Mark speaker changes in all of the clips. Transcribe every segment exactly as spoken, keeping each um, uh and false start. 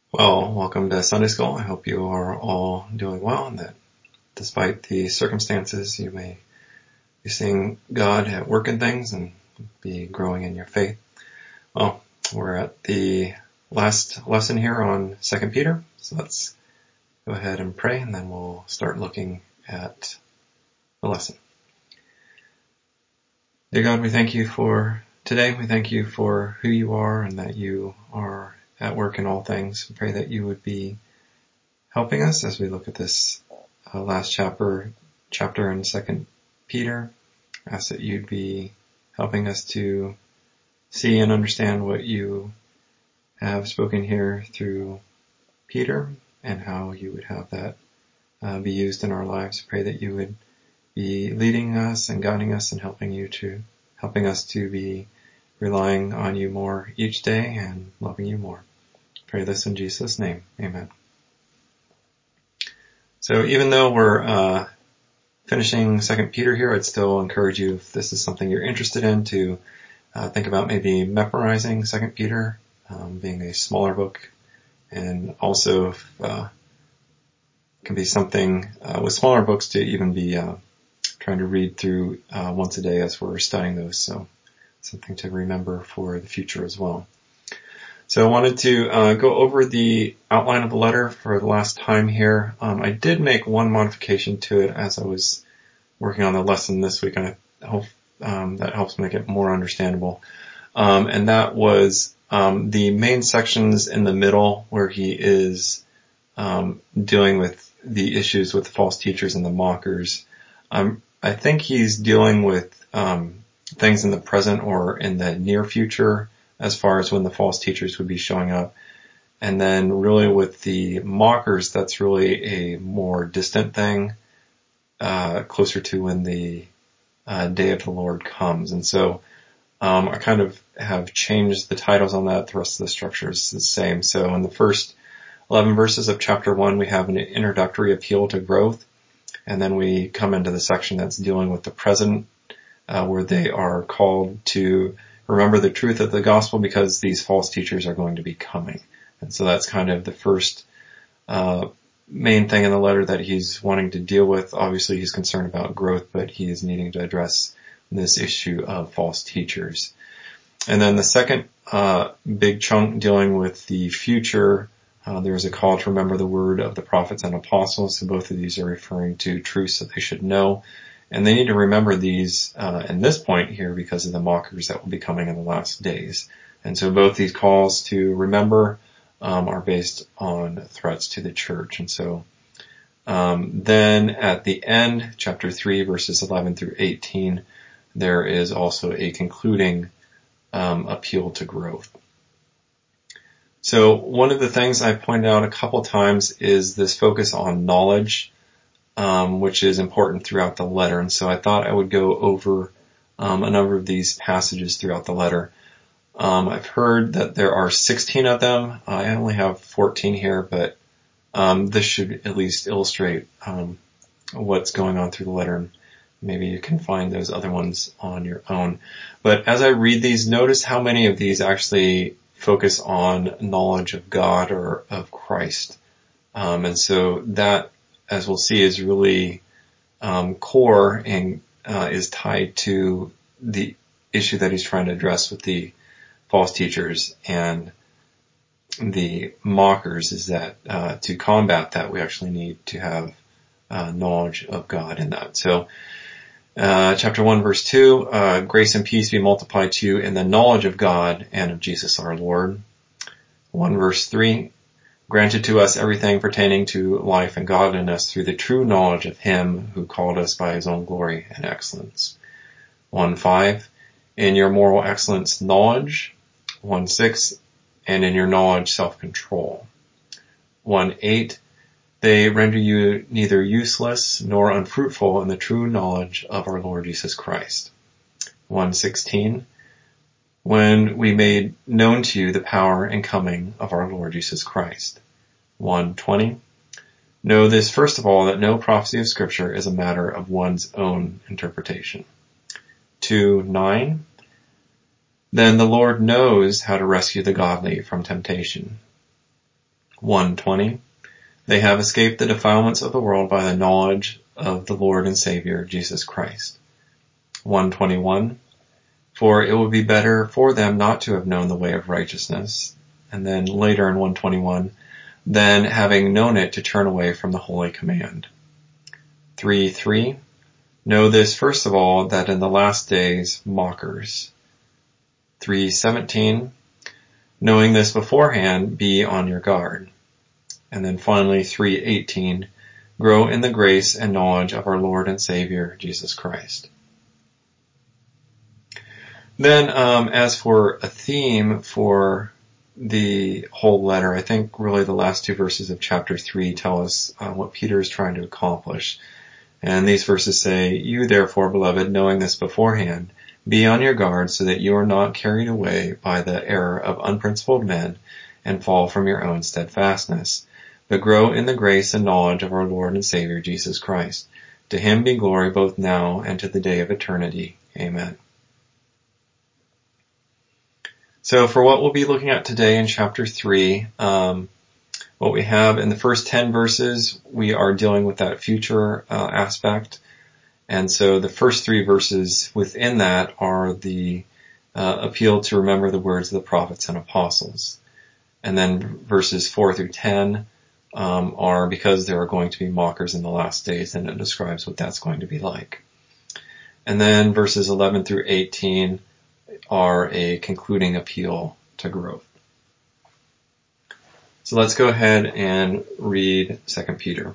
Speaker 1: Well, welcome to Sunday School. I hope you are all doing well and that despite the circumstances, you may be seeing God at work in things and be growing in your faith. Well, we're at the last lesson here on Second Peter, so let's go ahead and pray and then we'll start looking at the lesson. Dear God, we thank you for today. We thank you for who you are and that you are at work in all things. We pray that you would be helping us as we look at this uh, last chapter, chapter in Second Peter. I ask that you'd be helping us to see and understand what you have spoken here through Peter and how you would have that uh, be used in our lives. Pray that you would be leading us and guiding us and helping you to, helping us to be relying on you more each day and loving you more. Pray this in Jesus' name. Amen. So even though we're uh, finishing Second Peter here, I'd still encourage you, if this is something you're interested in, to uh, think about maybe memorizing Second Peter, um, being a smaller book, and also if, uh, it can be something uh, with smaller books to even be uh, trying to read through uh, once a day as we're studying those. So something to remember for the future as well. So I wanted to uh, go over the outline of the letter for the last time here. Um, I did make one modification to it as I was working on the lesson this week, and I hope um, that helps make it more understandable. Um, and that was um, the main sections in the middle where he is um, dealing with the issues with the false teachers and the mockers. Um, I think he's dealing with um, things in the present or in the near future, as far as when the false teachers would be showing up. And then really with the mockers, that's really a more distant thing, uh, closer to when the uh, day of the Lord comes. And so um, I kind of have changed the titles on that. The rest of the structure is the same. So in the first eleven verses of chapter one, we have an introductory appeal to growth. And then we come into the section that's dealing with the present, uh, where they are called to remember the truth of the gospel because these false teachers are going to be coming. And so that's kind of the first uh main thing in the letter that he's wanting to deal with. Obviously he's concerned about growth, but he is needing to address this issue of false teachers. And then the second uh big chunk dealing with the future, uh, there's a call to remember the word of the prophets and apostles. So both of these are referring to truths that they should know. And they need to remember these uh in this point here because of the mockers that will be coming in the last days. And so both these calls to remember um are based on threats to the church. And so um then at the end, chapter three, verses eleven through eighteen, there is also a concluding um appeal to growth. So one of the things I've pointed out a couple times is this focus on knowledge, Um, which is important throughout the letter. And so I thought I would go over um, a number of these passages throughout the letter. Um, I've heard that there are sixteen of them. I only have fourteen here, but um, this should at least illustrate um, what's going on through the letter. And maybe you can find those other ones on your own. But as I read these, notice how many of these actually focus on knowledge of God or of Christ. Um, and so that, as we'll see, is really um, core and uh, is tied to the issue that he's trying to address with the false teachers and the mockers, is that uh, to combat that, we actually need to have uh, knowledge of God in that. So uh, chapter one, verse two, uh, grace and peace be multiplied to you in the knowledge of God and of Jesus our Lord. one, verse three, granted to us everything pertaining to life and godliness through the true knowledge of him who called us by his own glory and excellence. one five, in your moral excellence knowledge. one six, and in your knowledge self-control. one eight, they render you neither useless nor unfruitful in the true knowledge of our Lord Jesus Christ. one sixteen, when we made known to you the power and coming of our Lord Jesus Christ. one twenty, know this first of all, that no prophecy of Scripture is a matter of one's own interpretation. two nine, then the Lord knows how to rescue the godly from temptation. one twenty. They have escaped the defilements of the world by the knowledge of the Lord and Savior, Jesus Christ. one twenty-one. For it would be better for them not to have known the way of righteousness. And then later in one twenty-one, than having known it to turn away from the holy command. three three. Know this first of all, that in the last days mockers. three seventeen. Knowing this beforehand, be on your guard. And then finally three eighteen. Grow in the grace and knowledge of our Lord and Savior, Jesus Christ. Then, um, as for a theme for the whole letter, I think really the last two verses of chapter three tell us uh, what Peter is trying to accomplish. And these verses say, You therefore, beloved, knowing this beforehand, be on your guard so that you are not carried away by the error of unprincipled men and fall from your own steadfastness, but grow in the grace and knowledge of our Lord and Savior Jesus Christ. To him be glory both now and to the day of eternity. Amen. So for what we'll be looking at today in chapter three, um, what we have in the first ten verses, we are dealing with that future uh, aspect. And so the first three verses within that are the uh, appeal to remember the words of the prophets and apostles. And then verses four through ten um, are because there are going to be mockers in the last days, and it describes what that's going to be like. And then verses eleven through eighteen are a concluding appeal to growth. So let's go ahead and read Second Peter.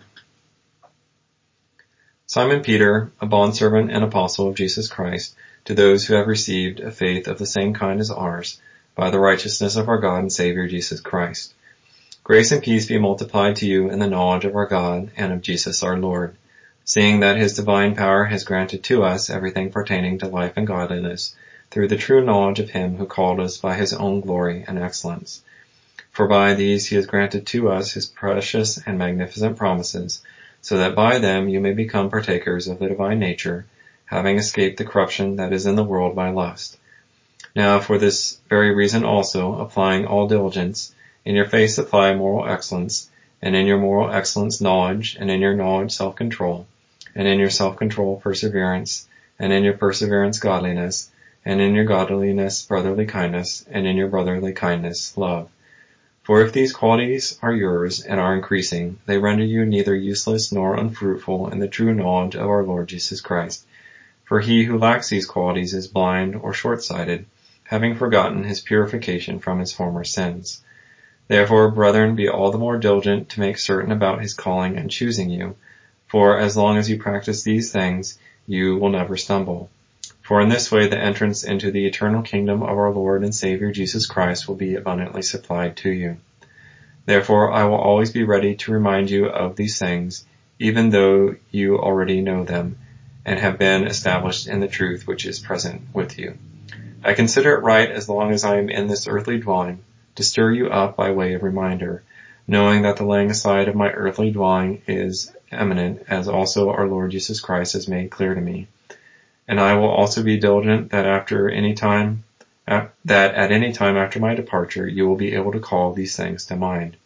Speaker 1: Simon Peter, a bondservant and apostle of Jesus Christ, to those who have received a faith of the same kind as ours, by the righteousness of our God and Savior Jesus Christ. Grace and peace be multiplied to you in the knowledge of our God and of Jesus our Lord, seeing that his divine power has granted to us everything pertaining to life and godliness, through the true knowledge of him who called us by his own glory and excellence. For by these he has granted to us his precious and magnificent promises, so that by them you may become partakers of the divine nature, having escaped the corruption that is in the world by lust. Now for this very reason also, applying all diligence, in your faith apply moral excellence, and in your moral excellence knowledge, and in your knowledge self-control, and in your self-control perseverance, and in your perseverance godliness, and in your godliness brotherly kindness, and in your brotherly kindness love. For if these qualities are yours and are increasing, they render you neither useless nor unfruitful in the true knowledge of our Lord Jesus Christ. For he who lacks these qualities is blind or short-sighted, having forgotten his purification from his former sins. Therefore, brethren, be all the more diligent to make certain about his calling and choosing you, for as long as you practice these things, you will never stumble. For in this way the entrance into the eternal kingdom of our Lord and Savior Jesus Christ will be abundantly supplied to you. Therefore I will always be ready to remind you of these things, even though you already know them, and have been established in the truth which is present with you. I consider it right, as long as I am in this earthly dwelling, to stir you up by way of reminder, knowing that the laying aside of my earthly dwelling is imminent, as also our Lord Jesus Christ has made clear to me. And I will also be diligent that after any time, that at any time after my departure, you will be able to call these things to mind.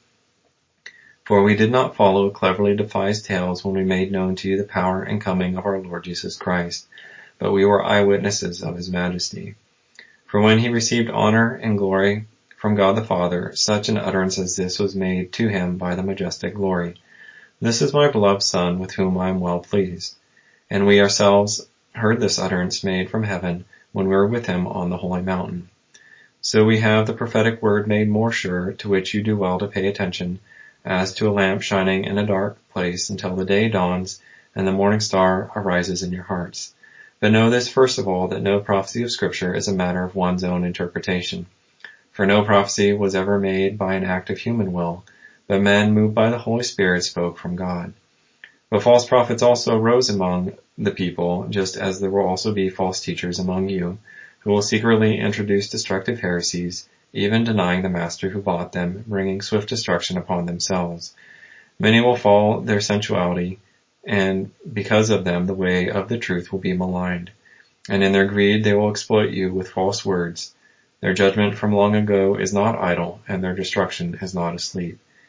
Speaker 1: For we did not follow cleverly devised tales when we made known to you the power and coming of our Lord Jesus Christ, but we were eyewitnesses of his majesty. For when he received honor and glory from God the Father, such an utterance as this was made to him by the majestic glory. This is my beloved Son, with whom I am well pleased. And we ourselves heard this utterance made from heaven when we were with him on the holy mountain. So we have the prophetic word made more sure, to which you do well to pay attention, as to a lamp shining in a dark place until the day dawns and the morning star arises in your hearts. But know this first of all, that no prophecy of Scripture is a matter of one's own interpretation. For no prophecy was ever made by an act of human will, but men moved by the Holy Spirit spoke from God. But false prophets also arose among the people, just as there will also be false teachers among you, who will secretly introduce destructive heresies, even denying the master who bought them, bringing swift destruction upon themselves. Many will follow their sensuality, and because of them the way of the truth will be maligned. And in their greed they will exploit you with false words. Their judgment from long ago is not idle, and their destruction is not asleep.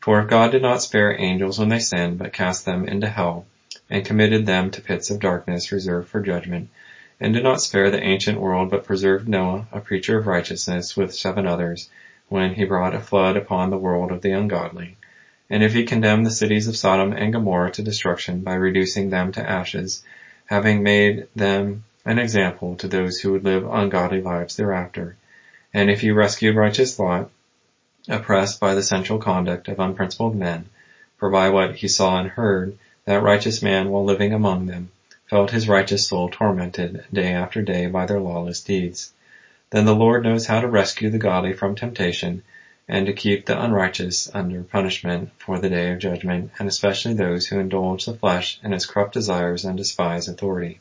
Speaker 1: For if God did not spare angels when they sinned, but cast them into hell, and committed them to pits of darkness reserved for judgment, and did not spare the ancient world, but preserved Noah, a preacher of righteousness, with seven others, when he brought a flood upon the world of the ungodly, and if he condemned the cities of Sodom and Gomorrah to destruction by reducing them to ashes, having made them an example to those who would live ungodly lives thereafter, and if he rescued righteous Lot, oppressed by the sensual conduct of unprincipled men, for by what he saw and heard, that righteous man, while living among them, felt his righteous soul tormented day after day by their lawless deeds, then the Lord knows how to rescue the godly from temptation, and to keep the unrighteous under punishment for the day of judgment, and especially those who indulge the flesh in its corrupt desires and despise authority.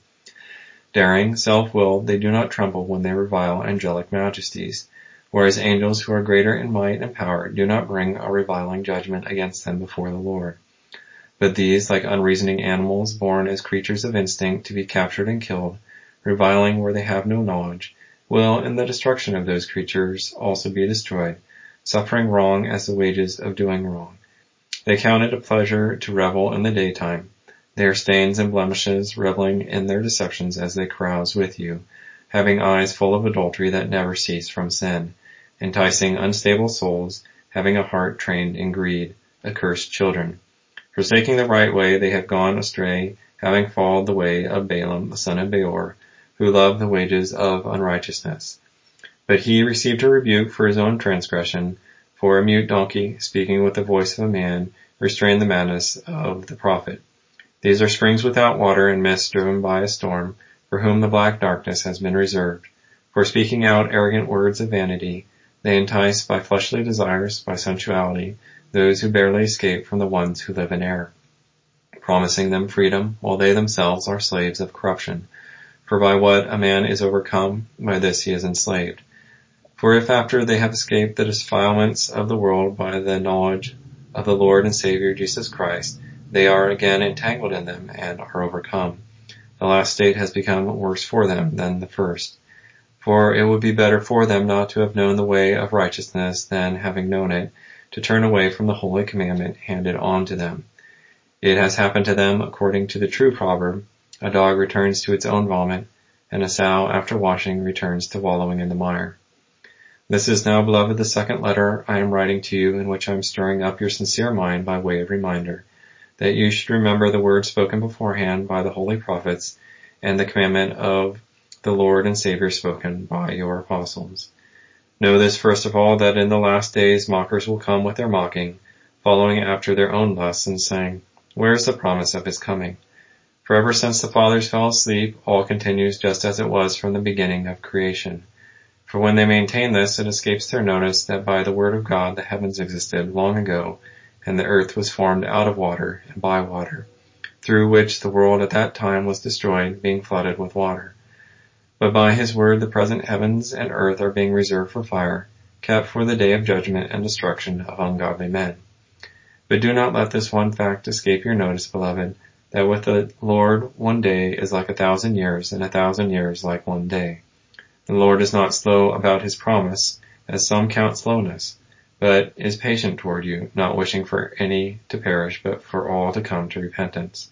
Speaker 1: Daring, self-willed, they do not tremble when they revile angelic majesties, whereas angels who are greater in might and power do not bring a reviling judgment against them before the Lord. But these, like unreasoning animals born as creatures of instinct to be captured and killed, reviling where they have no knowledge, will in the destruction of those creatures also be destroyed, suffering wrong as the wages of doing wrong. They count it a pleasure to revel in the daytime. They are stains and blemishes, reveling in their deceptions as they carouse with you, having eyes full of adultery that never cease from sin, enticing unstable souls, having a heart trained in greed, accursed children. Forsaking the right way, they have gone astray, having followed the way of Balaam, the son of Beor, who loved the wages of unrighteousness. But he received a rebuke for his own transgression, for a mute donkey, speaking with the voice of a man, restrained the madness of the prophet. These are springs without water and mist driven by a storm, for whom the black darkness has been reserved. For speaking out arrogant words of vanity, they entice by fleshly desires, by sensuality, those who barely escape from the ones who live in error, promising them freedom, while they themselves are slaves of corruption. For by what a man is overcome, by this he is enslaved. For if after they have escaped the defilements of the world by the knowledge of the Lord and Savior Jesus Christ, they are again entangled in them and are overcome, the last state has become worse for them than the first. For it would be better for them not to have known the way of righteousness than, having known it, to turn away from the holy commandment handed on to them. It has happened to them according to the true proverb, a dog returns to its own vomit, and a sow after washing returns to wallowing in the mire. This is now, beloved, the second letter I am writing to you, in which I am stirring up your sincere mind by way of reminder, that you should remember the words spoken beforehand by the holy prophets, and the commandment of the Lord and Savior spoken by your apostles. Know this first of all, that in the last days mockers will come with their mocking, following after their own lusts, and saying, Where is the promise of his coming? For ever since the fathers fell asleep, all continues just as it was from the beginning of creation. For when they maintain this, it escapes their notice that by the word of God the heavens existed long ago, and the earth was formed out of water and by water, through which the world at that time was destroyed, being flooded with water. But by his word the present heavens and earth are being reserved for fire, kept for the day of judgment and destruction of ungodly men. But do not let this one fact escape your notice, beloved, that with the Lord one day is like a thousand years, and a thousand years like one day. The Lord is not slow about his promise, as some count slowness, but is patient toward you, not wishing for any to perish, but for all to come to repentance.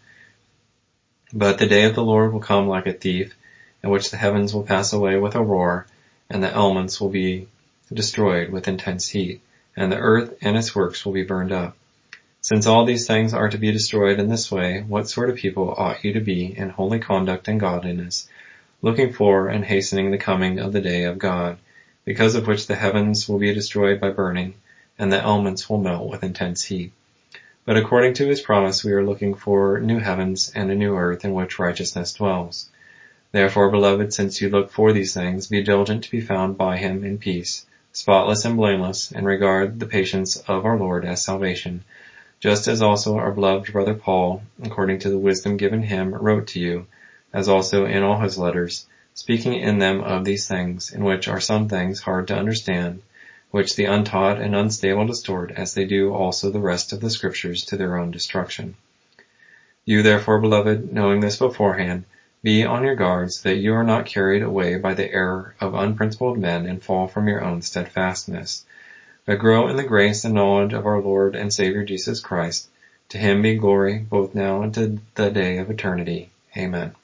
Speaker 1: But the day of the Lord will come like a thief, in which the heavens will pass away with a roar, and the elements will be destroyed with intense heat, and the earth and its works will be burned up. Since all these things are to be destroyed in this way, what sort of people ought you to be in holy conduct and godliness, looking for and hastening the coming of the day of God, because of which the heavens will be destroyed by burning, and the elements will melt with intense heat. But according to his promise, we are looking for new heavens and a new earth in which righteousness dwells. Therefore, beloved, since you look for these things, be diligent to be found by him in peace, spotless and blameless, and regard the patience of our Lord as salvation, just as also our beloved brother Paul, according to the wisdom given him, wrote to you, as also in all his letters, speaking in them of these things, in which are some things hard to understand, which the untaught and unstable distort, as they do also the rest of the Scriptures to their own destruction. You therefore, beloved, knowing this beforehand, be on your guards, that you are not carried away by the error of unprincipled men and fall from your own steadfastness, but grow in the grace and knowledge of our Lord and Savior Jesus Christ. To him be glory, both now and to the day of eternity. Amen.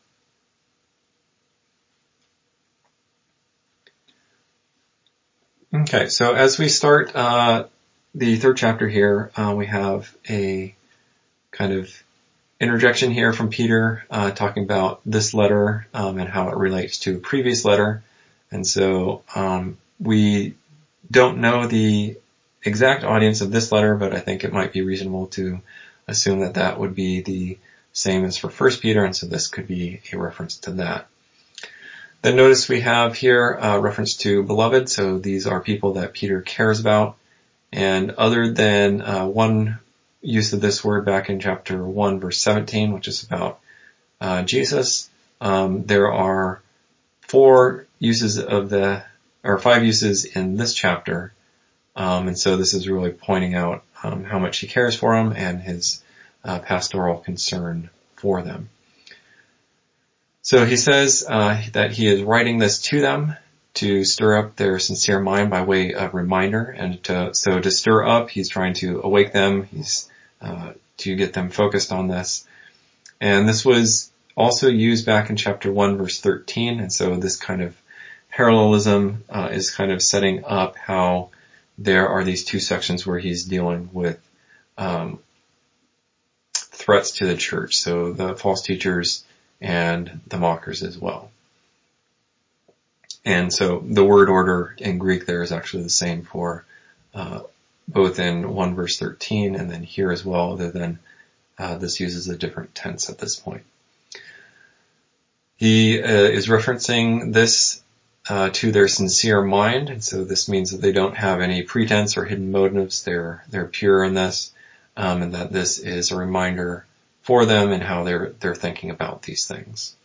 Speaker 1: Okay, so as we start uh, the third chapter here, uh, we have a kind of interjection here from Peter uh, talking about this letter um, and how it relates to a previous letter. And so um, we don't know the exact audience of this letter, but I think it might be reasonable to assume that that would be the same as for First Peter, and so this could be a reference to that. Then notice we have here a reference to beloved, so these are people that Peter cares about. And other than uh, one use of this word back in chapter one, verse seventeen, which is about uh, Jesus, um, there are four uses of the, or five uses in this chapter. Um, and so this is really pointing out um, how much he cares for them and his uh, pastoral concern for them. So he says uh, that he is writing this to them to stir up their sincere mind by way of reminder. And to, so to stir up, he's trying to awake them. He's uh, to get them focused on this. And this was also used back in chapter one, verse thirteen. And so this kind of parallelism uh, is kind of setting up how there are these two sections where he's dealing with um, threats to the church. So the false teachers and the mockers as well. And so the word order in Greek there is actually the same for uh, both in one verse thirteen and then here as well, other than uh, this uses a different tense at this point. He uh, is referencing this uh, to their sincere mind, and so this means that they don't have any pretense or hidden motives. They're they're pure in this, um, and that this is a reminder for them and how they're they're thinking about these things.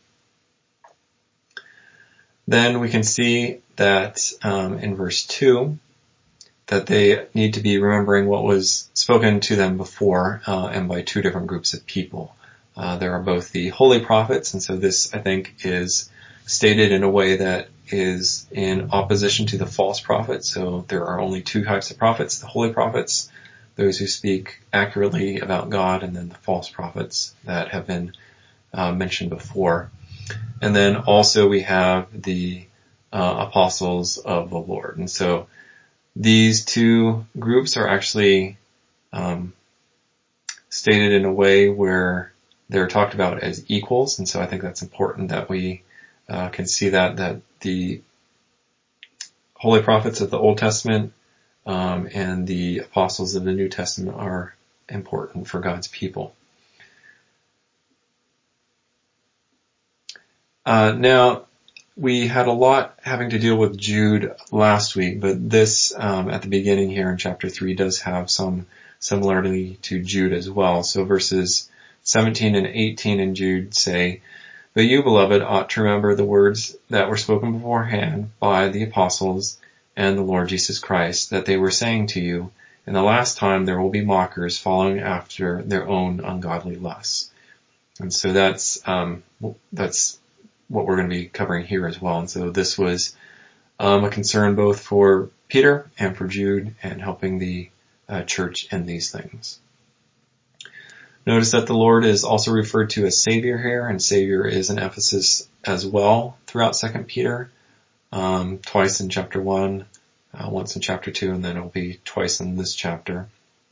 Speaker 1: Then we can see that um, in verse two that they need to be remembering what was spoken to them before uh, and by two different groups of people. Uh, there are both the holy prophets, and so this, I think, is stated in a way that is in opposition to the false prophets. So there are only two types of prophets: the holy prophets, those who speak accurately about God, and then the false prophets that have been uh, mentioned before. And then also we have the uh, apostles of the Lord. And so these two groups are actually um, stated in a way where they're talked about as equals. And so I think that's important that we uh, can see that, that the holy prophets of the Old Testament um, and the apostles of the New Testament are important for God's people. Uh, now, we had a lot having to deal with Jude last week, but this, um, at the beginning here in chapter three does have some similarity to Jude as well. So verses seventeen and eighteen in Jude say, "But you, beloved, ought to remember the words that were spoken beforehand by the apostles and the Lord Jesus Christ, that they were saying to you, in the last time there will be mockers following after their own ungodly lusts." And so that's, um, that's what we're going to be covering here as well. And so this was um, a concern both for Peter and for Jude and helping the uh, church in these things. Notice that the Lord is also referred to as Savior here, and Savior is an emphasis as well throughout Second Peter, um, twice in chapter one, uh, once in chapter two, and then it'll be twice in this chapter.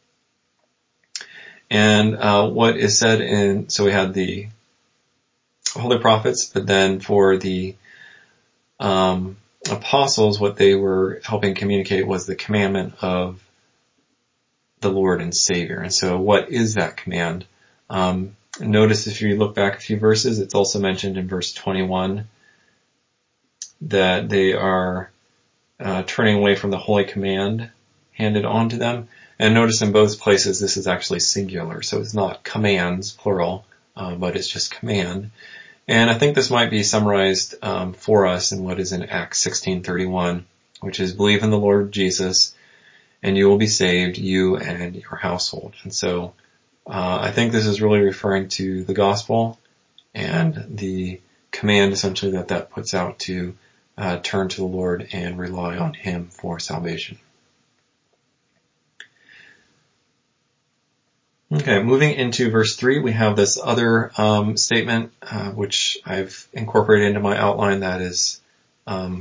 Speaker 1: And uh, what is said in, so we had the holy prophets, but then for the um, apostles, what they were helping communicate was the commandment of the Lord and Savior. And so what is that command? Um, notice if you look back a few verses, it's also mentioned in verse twenty-one that they are uh, turning away from the holy command handed on to them. And notice in both places this is actually singular, so it's not commands, plural, uh, but it's just command. And I think this might be summarized um, for us in what is in Acts sixteen thirty-one, which is, "Believe in the Lord Jesus, and you will be saved, you and your household." And so uh, I think this is really referring to the gospel and the command essentially that that puts out to uh, turn to the Lord and rely on Him for salvation. Okay, moving into verse three, we have this other um, statement, uh, which I've incorporated into my outline that is um,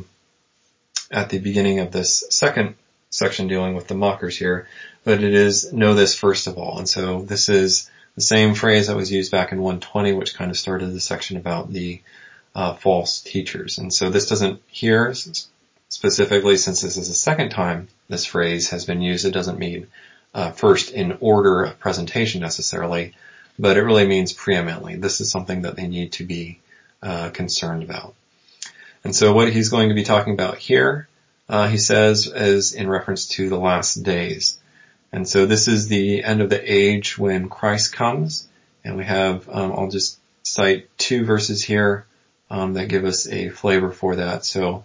Speaker 1: at the beginning of this second section dealing with the mockers here, but it is, know this first of all. And so this is the same phrase that was used back in one twenty, which kind of started the section about the uh, false teachers. And so this doesn't here, specifically since this is the second time this phrase has been used, it doesn't mean Uh, first in order of presentation necessarily, but it really means preeminently. This is something that they need to be uh, concerned about. And so what he's going to be talking about here, uh, he says, is in reference to the last days. And so this is the end of the age when Christ comes, and we have, um, I'll just cite two verses here um, that give us a flavor for that. So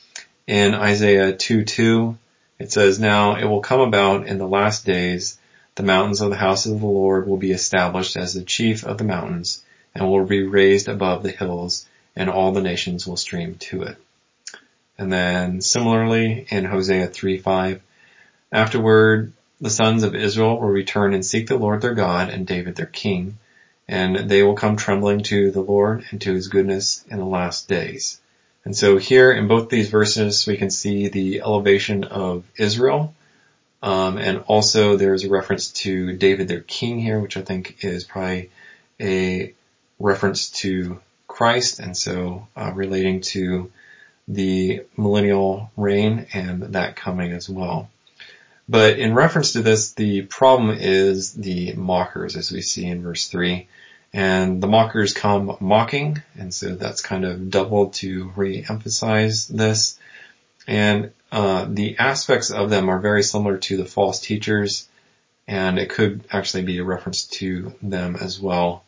Speaker 1: in Isaiah two two, it says, "Now it will come about in the last days, the mountains of the house of the Lord will be established as the chief of the mountains, and will be raised above the hills, and all the nations will stream to it." And then similarly in Hosea three five, "Afterward the sons of Israel will return and seek the Lord their God and David their king, and they will come trembling to the Lord and to his goodness in the last days." And so here in both these verses, we can see the elevation of Israel. Um, and also there's a reference to David, their king here, which I think is probably a reference to Christ. And so uh, relating to the millennial reign and that coming as well. But in reference to this, the problem is the mockers, as we see in verse three. And the mockers come mocking, and so that's kind of doubled to re-emphasize this. And uh, the aspects of them are very similar to the false teachers, and it could actually be a reference to them as well.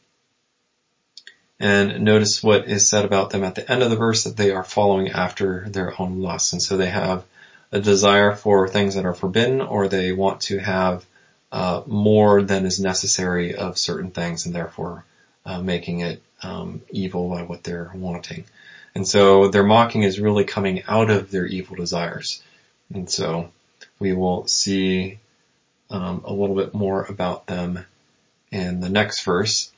Speaker 1: And notice what is said about them at the end of the verse, that they are following after their own lusts. And so they have a desire for things that are forbidden, or they want to have Uh, more than is necessary of certain things, and therefore uh, making it um, evil by what they're wanting. And so their mocking is really coming out of their evil desires. And so we will see um, a little bit more about them in the next verse.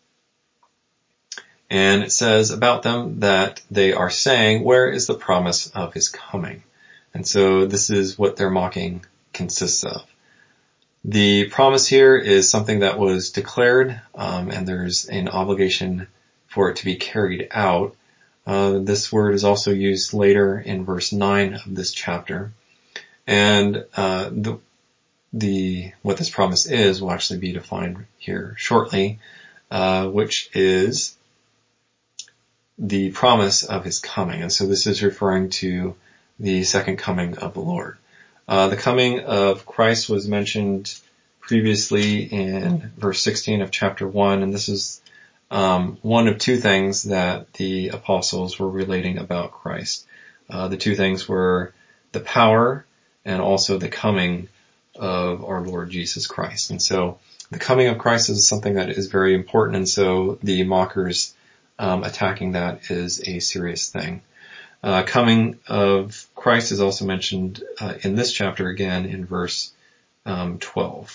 Speaker 1: And it says about them that they are saying, "Where is the promise of his coming?" And so this is what their mocking consists of. The promise here is something that was declared, um, and there's an obligation for it to be carried out. Uh, this word is also used later in verse nine of this chapter. And uh, the, the what this promise is will actually be defined here shortly, uh, which is the promise of his coming. And so this is referring to the second coming of the Lord. Uh, the coming of Christ was mentioned previously in verse sixteen of chapter one, and this is um, one of two things that the apostles were relating about Christ. Uh, the two things were the power and also the coming of our Lord Jesus Christ. And so the coming of Christ is something that is very important, and so the mockers um, attacking that is a serious thing. Uh, coming of Christ is also mentioned uh, in this chapter again in verse um, twelve.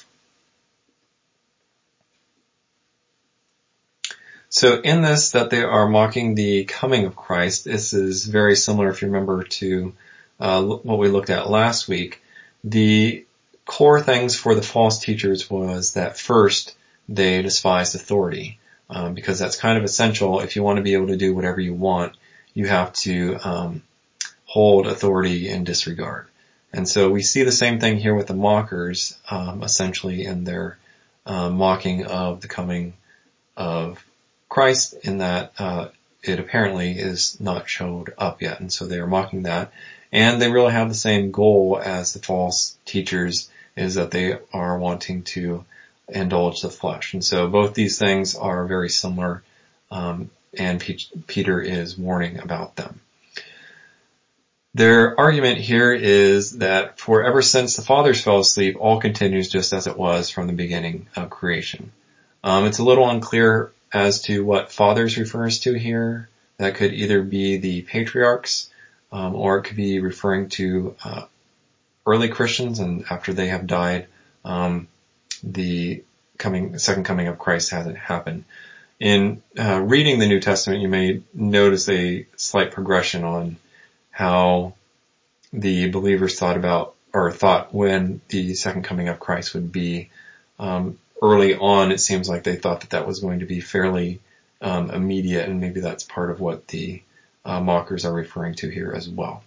Speaker 1: So in this, that they are mocking the coming of Christ, this is very similar, if you remember, to uh, what we looked at last week. The core things for the false teachers was that first they despised authority, um, because that's kind of essential. If you want to be able to do whatever you want, you have to um, hold authority in disregard. And so we see the same thing here with the mockers, um, essentially in their uh, mocking of the coming of Christ, in that uh, it apparently is not showed up yet. And so they are mocking that. And they really have the same goal as the false teachers, is that they are wanting to indulge the flesh. And so both these things are very similar, um, and P- Peter is warning about them. Their argument here is that for ever since the fathers fell asleep, all continues just as it was from the beginning of creation. Um, it's a little unclear as to what fathers refers to here. That could either be the patriarchs, um, or it could be referring to uh, early Christians, and after they have died, um, the coming, second coming of Christ hasn't happened. In uh, reading the New Testament, you may notice a slight progression on how the believers thought about, or thought when the second coming of Christ would be. Um, early on, it seems like they thought that that was going to be fairly um, immediate, and maybe that's part of what the uh, mockers are referring to here as well.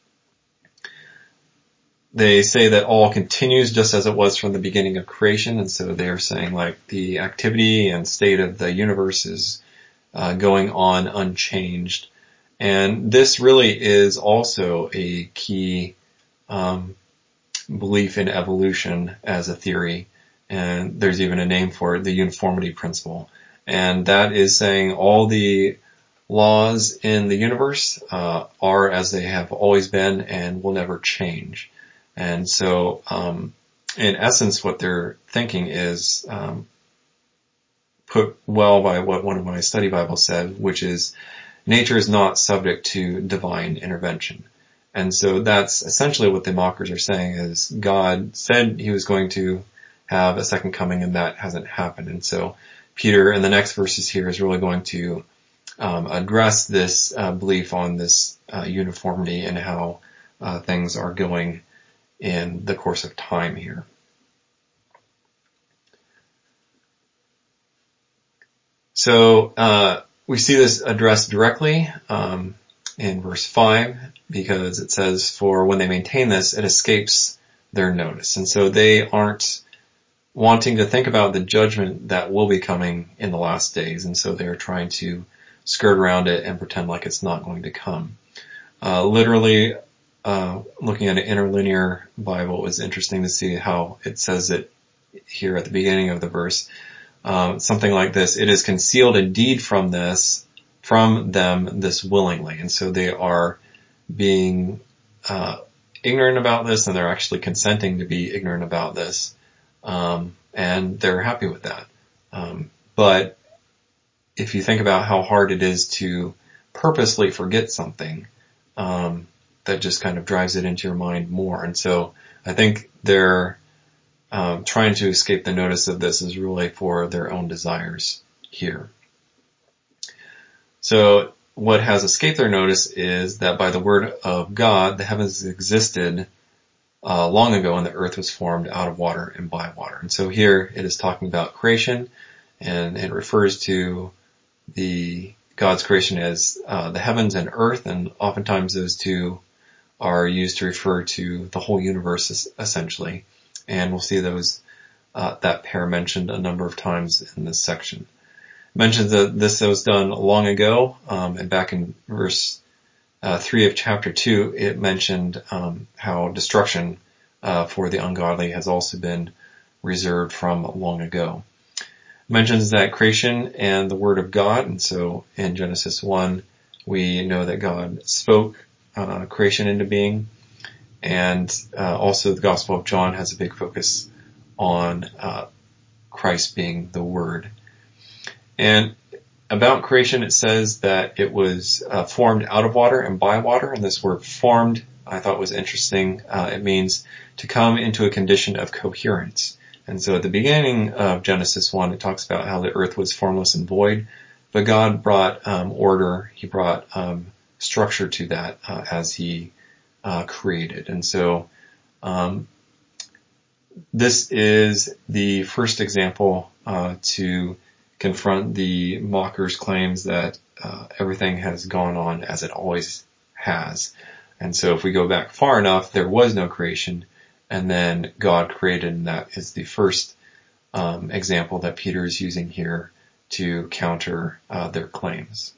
Speaker 1: They say that all continues just as it was from the beginning of creation, and so they're saying like the activity and state of the universe is uh, going on unchanged. And this really is also a key um, belief in evolution as a theory, and there's even a name for it, the uniformity principle. And that is saying all the laws in the universe uh, are as they have always been and will never change. And so, um, in essence, what they're thinking is um, put well by what one of my study Bibles said, which is nature is not subject to divine intervention. And so that's essentially what the mockers are saying is God said he was going to have a second coming, and that hasn't happened. And so Peter in the next verses here is really going to um, address this uh, belief on this uh, uniformity and how uh, things are going in the course of time here. So uh, we see this addressed directly um, in verse five, because it says, for when they maintain this, it escapes their notice. And so they aren't wanting to think about the judgment that will be coming in the last days, and so they're trying to skirt around it and pretend like it's not going to come. Uh, literally, uh, looking at an interlinear Bible, it was interesting to see how it says it here at the beginning of the verse. Um, something like this: it is concealed indeed from this, from them this willingly. And so they are being uh, ignorant about this, and they're actually consenting to be ignorant about this. Um, and they're happy with that. Um, but if you think about how hard it is to purposely forget something, um, that just kind of drives it into your mind more. And so I think they're um, trying to escape the notice of this is really for their own desires here. So what has escaped their notice is that by the word of God, the heavens existed Uh, long ago, and the earth was formed out of water and by water. And so here it is talking about creation, and it refers to the God's creation as uh, the heavens and earth, and oftentimes those two are used to refer to the whole universe essentially. And we'll see those uh, that pair mentioned a number of times in this section. It mentions that this was done long ago, um, and back in verse Uh, three of chapter two, it mentioned um, how destruction uh, for the ungodly has also been reserved from long ago. It mentions that creation and the word of God, and so in Genesis one, we know that God spoke uh, creation into being, and uh, also the Gospel of John has a big focus on uh, Christ being the Word. And about creation, it says that it was uh, formed out of water and by water, and this word formed I thought was interesting. Uh, it means to come into a condition of coherence. And so at the beginning of Genesis one, it talks about how the earth was formless and void, but God brought um, order, he brought um, structure to that uh, as he uh, created. And so um, this is the first example uh, to confront the mockers' claims that uh, everything has gone on as it always has. And so if we go back far enough, there was no creation, and then God created, and that is the first um, example that Peter is using here to counter uh, their claims.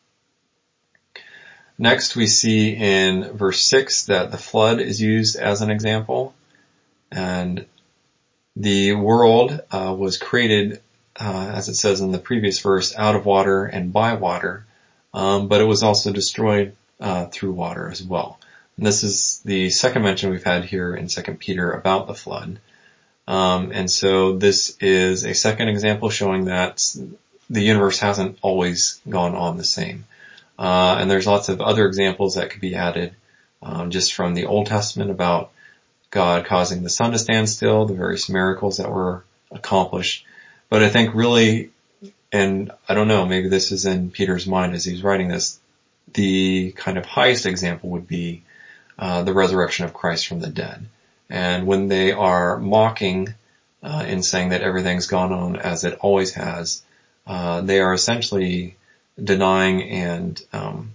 Speaker 1: Next, we see in verse six that the flood is used as an example, and the world uh, was created Uh, as it says in the previous verse, out of water and by water, um, but it was also destroyed uh, through water as well. And this is the second mention we've had here in Second Peter about the flood. Um, and so this is a second example showing that the universe hasn't always gone on the same. Uh, and there's lots of other examples that could be added um, just from the Old Testament about God causing the sun to stand still, the various miracles that were accomplished. But I think really, and I don't know, maybe this is in Peter's mind as he's writing this, the kind of highest example would be uh, the resurrection of Christ from the dead. And when they are mocking uh, and saying that everything's gone on as it always has, uh, they are essentially denying and um,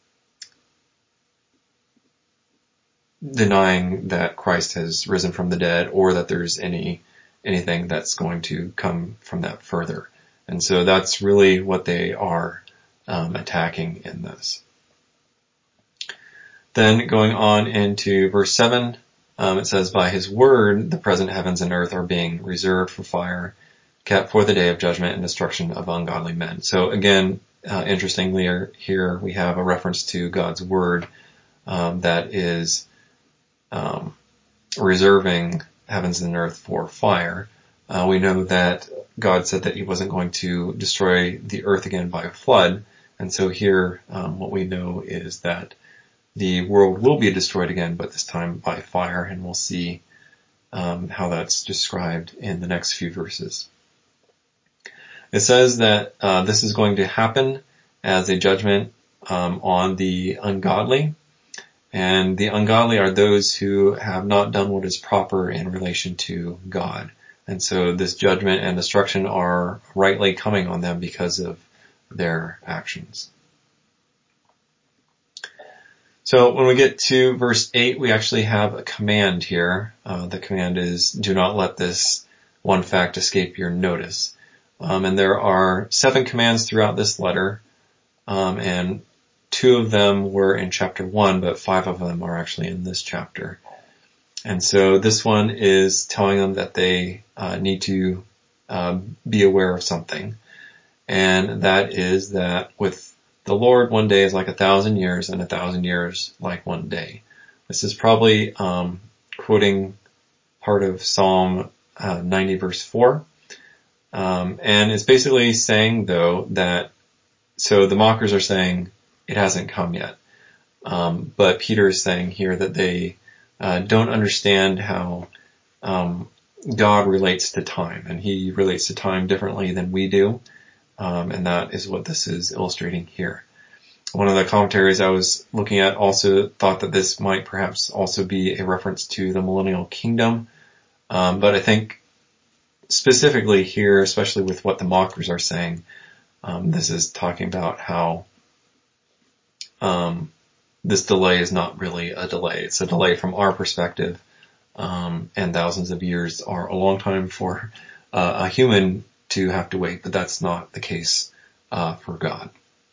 Speaker 1: denying that Christ has risen from the dead, or that there's any anything that's going to come from that further. And so that's really what they are um, attacking in this. Then going on into verse seven, um, it says, by his word, the present heavens and earth are being reserved for fire, kept for the day of judgment and destruction of ungodly men. So again, uh, interestingly, here we have a reference to God's word um, that is um, reserving heavens and earth for fire. Uh, we know that God said that he wasn't going to destroy the earth again by a flood. And so here, um, what we know is that the world will be destroyed again, but this time by fire. And we'll see um, how that's described in the next few verses. It says that uh, this is going to happen as a judgment um, on the ungodly. And the ungodly are those who have not done what is proper in relation to God. And so this judgment and destruction are rightly coming on them because of their actions. So when we get to verse eight, we actually have a command here. Uh, the command is, do not let this one fact escape your notice. Um, and there are seven commands throughout this letter, um, and two of them were in chapter one, but five of them are actually in this chapter. And so this one is telling them that they uh, need to uh, be aware of something. And that is that with the Lord, one day is like a thousand years, and a thousand years like one day. This is probably um, quoting part of Psalm uh, ninety verse four. Um, and it's basically saying, though, that, so the mockers are saying it hasn't come yet. Um, but Peter is saying here that they uh, don't understand how um, God relates to time, and he relates to time differently than we do. Um, and that is what this is illustrating here. One of the commentaries I was looking at also thought that this might perhaps also be a reference to the millennial kingdom. Um, but I think specifically here, especially with what the mockers are saying, um, this is talking about how um, this delay is not really a delay. It's a delay from our perspective, um, and thousands of years are a long time for uh, a human to have to wait, but that's not the case uh, for God.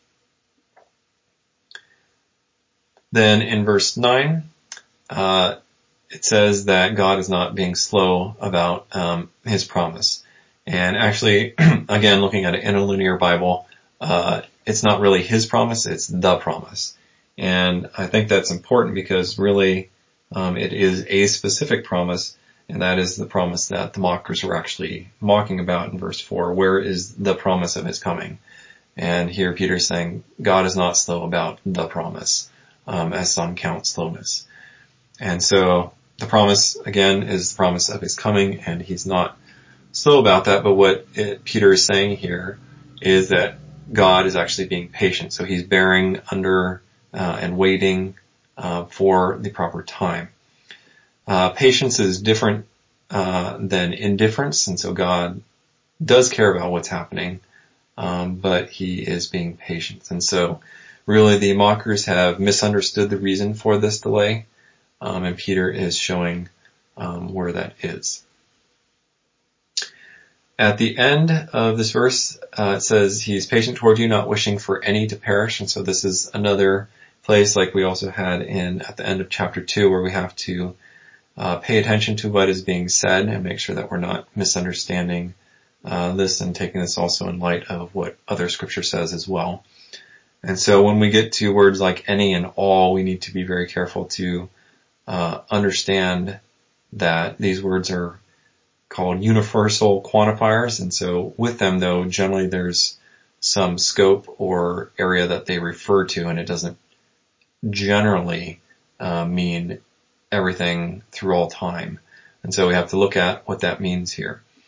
Speaker 1: Then in verse nine, uh, it says that God is not being slow about um, his promise. And actually, again, looking at an interlinear Bible, uh, it's not really his promise, it's the promise. And I think that's important because really um, it is a specific promise, and that is the promise that the mockers were actually mocking about in verse four. Where is the promise of his coming? And here Peter's saying God is not slow about the promise, um, as some count slowness. And so the promise, again, is the promise of his coming, and he's not slow about that. But what it, Peter is saying here is that God is actually being patient. So he's bearing under uh, and waiting uh, for the proper time. Uh, patience is different uh, than indifference, and so God does care about what's happening, um, but he is being patient. And so really the mockers have misunderstood the reason for this delay, um, and Peter is showing um, where that is. At the end of this verse, uh, it says he's patient toward you, not wishing for any to perish. And so this is another place like we also had in at the end of chapter two, where we have to uh, pay attention to what is being said and make sure that we're not misunderstanding uh, this and taking this also in light of what other scripture says as well. And so when we get to words like any and all, we need to be very careful to uh, understand that these words are called universal quantifiers. And so with them, though, generally there's some scope or area that they refer to, and it doesn't generally uh, mean everything through all time. And so we have to look at what that means here.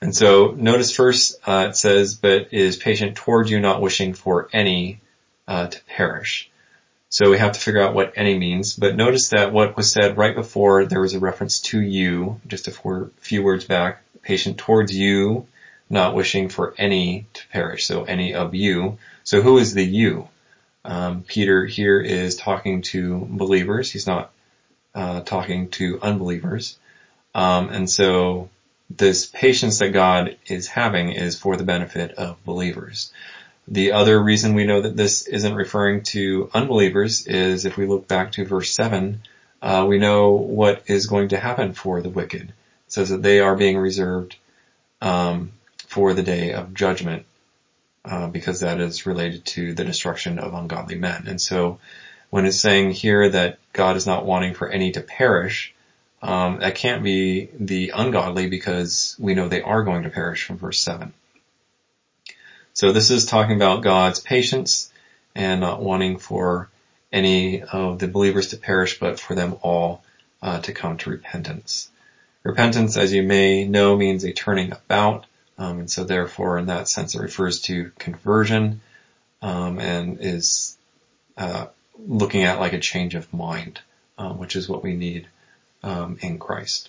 Speaker 1: And so notice first, uh, it says, but is patient towards you, not wishing for any uh, to perish. So we have to figure out what any means. But notice that what was said right before, there was a reference to you, just a few words back. Patient towards you, not wishing for any to perish. So any of you. So who is the you? Um, Peter here is talking to believers. He's not uh, talking to unbelievers. Um, and so this patience that God is having is for the benefit of believers. The other reason we know that this isn't referring to unbelievers is if we look back to verse seven, uh, we know what is going to happen for the wicked. It says that they are being reserved um, for the day of judgment, uh, because that is related to the destruction of ungodly men. And so when it's saying here that God is not wanting for any to perish, um, that can't be the ungodly, because we know they are going to perish from verse seven. So this is talking about God's patience and not wanting for any of the believers to perish, but for them all uh, to come to repentance. Repentance, as you may know, means a turning about, um, and so therefore in that sense it refers to conversion, um, and is uh, looking at like a change of mind, um, which is what we need um, in Christ.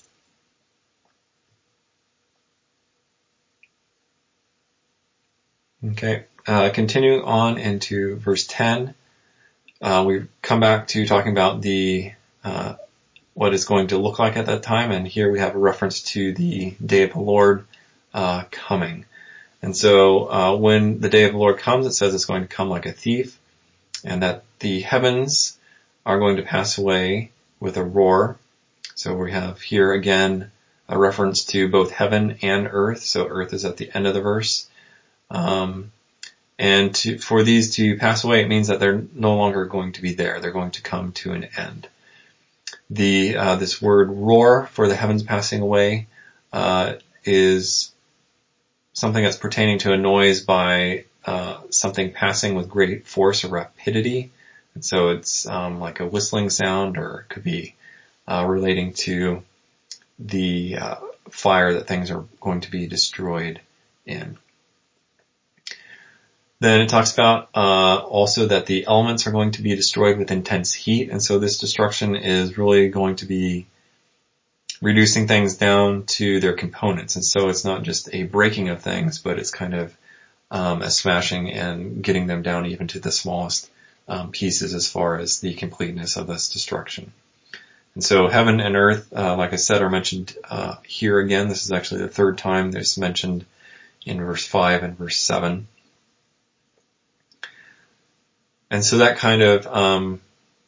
Speaker 1: Okay, uh, continuing on into verse ten, uh, we come back to talking about the, uh, what it's going to look like at that time, and here we have a reference to the day of the Lord, uh, coming. And so, uh, when the day of the Lord comes, it says it's going to come like a thief, and that the heavens are going to pass away with a roar. So we have here again a reference to both heaven and earth, so earth is at the end of the verse. Um, and to, for these to pass away, it means that they're no longer going to be there. They're going to come to an end. The, uh, this word roar for the heavens passing away, uh, is something that's pertaining to a noise by, uh, something passing with great force or rapidity. And so it's, um, like a whistling sound, or it could be, uh, relating to the, uh, fire that things are going to be destroyed in. Then it talks about uh, also that the elements are going to be destroyed with intense heat, and so this destruction is really going to be reducing things down to their components. And so it's not just a breaking of things, but it's kind of um, a smashing and getting them down even to the smallest um, pieces as far as the completeness of this destruction. And so heaven and earth, uh, like I said, are mentioned uh, here again. This is actually the third time this mentioned in verse five and verse seven. And so that kind of um,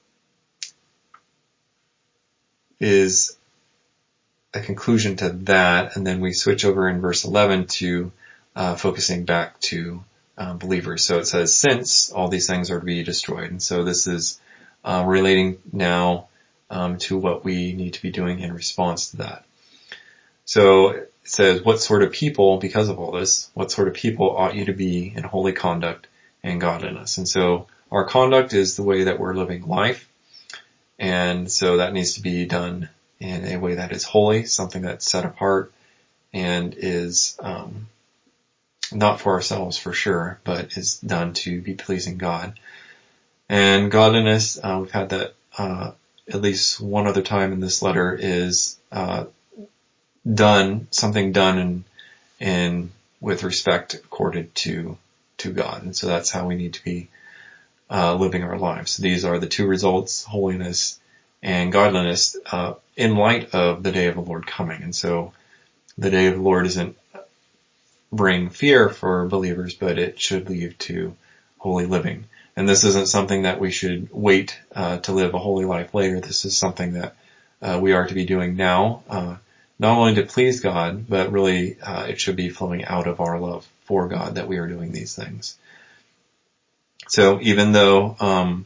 Speaker 1: is a conclusion to that, and then we switch over in verse eleven to uh, focusing back to uh, believers. So it says, since all these things are to be destroyed. And so this is uh, relating now um, to what we need to be doing in response to that. So it says, what sort of people, because of all this, what sort of people ought you to be in holy conduct and godliness? And so our conduct is the way that we're living life. And so that needs to be done in a way that is holy, something that's set apart and is um, not for ourselves for sure, but is done to be pleasing God. And godliness, uh, we've had that uh, at least one other time in this letter, is uh, done, something done in, in with respect accorded to to God. And so that's how we need to be Uh, living our lives. These are the two results, holiness and godliness, uh, in light of the day of the Lord coming. And so the day of the Lord doesn't bring fear for believers, but it should lead to holy living. And this isn't something that we should wait uh, to live a holy life later. This is something that uh, we are to be doing now, uh, not only to please God, but really uh, it should be flowing out of our love for God that we are doing these things. So even though um,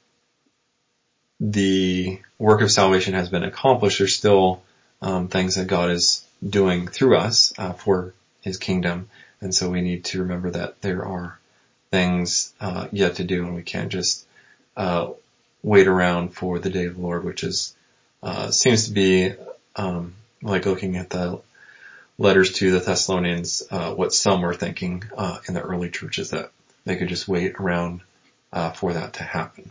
Speaker 1: the work of salvation has been accomplished, there's still um, things that God is doing through us uh, for His kingdom, and so we need to remember that there are things uh, yet to do, and we can't just uh, wait around for the day of the Lord, which is uh, seems to be um, like looking at the letters to the Thessalonians, uh, what some were thinking uh, in the early churches, that they could just wait around uh, for that to happen.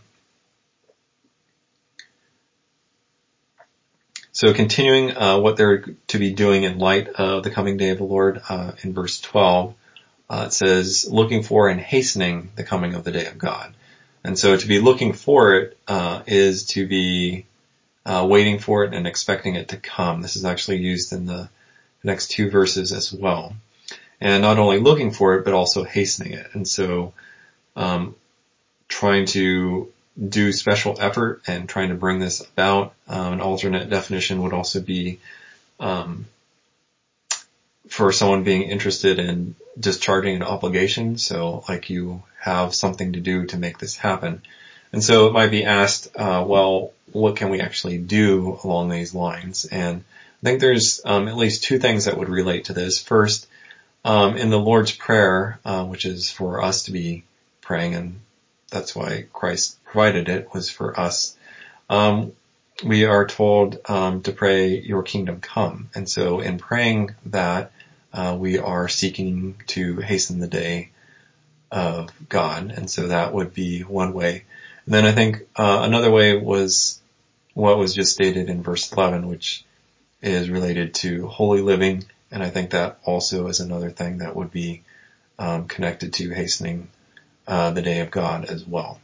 Speaker 1: So continuing uh, what they're to be doing in light of the coming day of the Lord, uh, in verse twelve, uh, it says, looking for and hastening the coming of the day of God. And so to be looking for it uh, is to be uh, waiting for it and expecting it to come. This is actually used in the next two verses as well. And not only looking for it, but also hastening it. And so um, trying to do special effort and trying to bring this about. Um, an alternate definition would also be um, for someone being interested in discharging an obligation. So like you have something to do to make this happen. And so it might be asked, uh, well, what can we actually do along these lines? And I think there's um, at least two things that would relate to this. First, um, in the Lord's Prayer, uh, which is for us to be praying, and that's why Christ provided it, was for us. Um, we are told um, to pray, your kingdom come. And so in praying that, uh, we are seeking to hasten the day of God. And so that would be one way. And then I think uh, another way was what was just stated in verse eleven, which is related to holy living. And I think that also is another thing that would be um, connected to hastening uh, the day of God as well.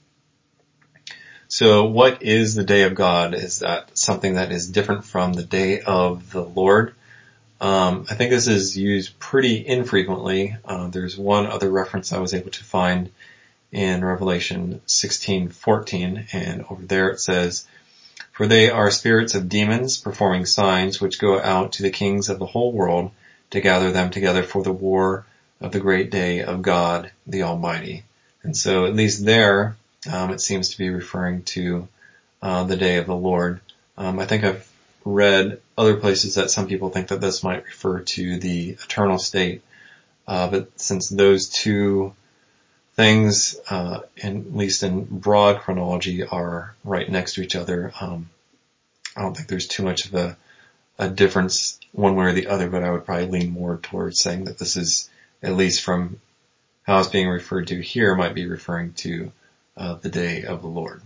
Speaker 1: So what is the day of God? Is that something that is different from the day of the Lord? Um, I think this is used pretty infrequently. Uh, there's one other reference I was able to find in Revelation sixteen fourteen, and over there it says, for they are spirits of demons performing signs which go out to the kings of the whole world to gather them together for the war of the great day of God the Almighty. And so at least there, um, it seems to be referring to uh, the day of the Lord. Um, I think I've read other places that some people think that this might refer to the eternal state. Uh, but since those two things, uh, in, at least in broad chronology, are right next to each other, um, I don't think there's too much of a, a difference one way or the other, but I would probably lean more towards saying that this is, at least from how it's being referred to here, might be referring to uh, the day of the Lord.